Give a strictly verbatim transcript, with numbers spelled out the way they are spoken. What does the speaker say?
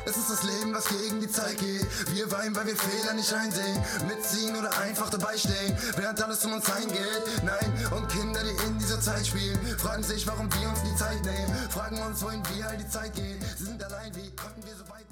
Es ist das Leben, was gegen die Zeit geht. Wir weinen, weil wir Fehler nicht einsehen. Mitziehen oder einfach dabei stehen, während alles um uns eingeht. Nein, und Kinder, die in dieser Zeit spielen, fragen sich, warum wir uns die Zeit nehmen. Fragen uns, wohin wir all die Zeit gehen. Sie sind allein, wie konnten wir so weit